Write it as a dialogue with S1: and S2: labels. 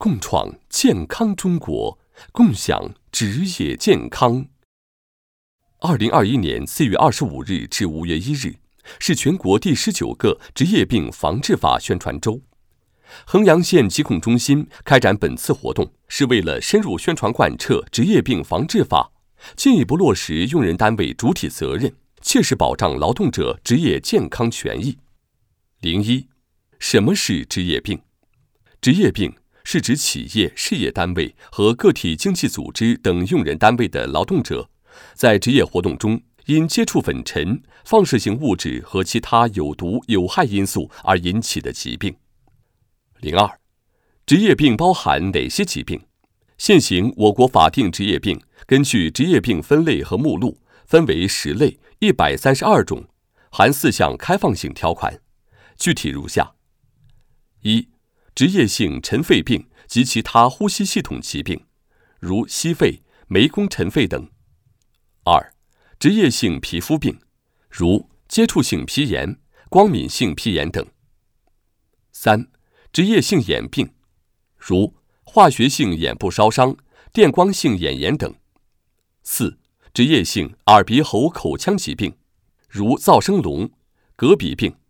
S1: 共创健康中国，共享职业健康。2021年4月25日至5月1日是全国第19个职业病防治法宣传周。衡阳县疾控中心开展本次活动，是为了深入宣传贯彻职业病防治法，进一步落实用人单位主体责任，切实保障劳动者职业健康权益。01、什么是职业病？职业病是指企业、事业单位和个体经济组织等用人单位的劳动者，在职业活动中因接触粉尘、放射性物质和其他有毒有害因素而引起的疾病。02、职业病包含哪些疾病？现行我国法定职业病根据职业病分类和目录分为10类132种，含4项开放性条款，具体如下：一、职业性尘肺病及其他呼吸系统疾病，如息肺、煤工尘肺等；二、职业性皮肤病，如接触性皮炎、光敏性皮炎等；三、职业性眼病，如化学性眼部烧伤、电光性眼炎等；四、职业性耳鼻喉口腔疾病，如噪声聋、颌鼻病；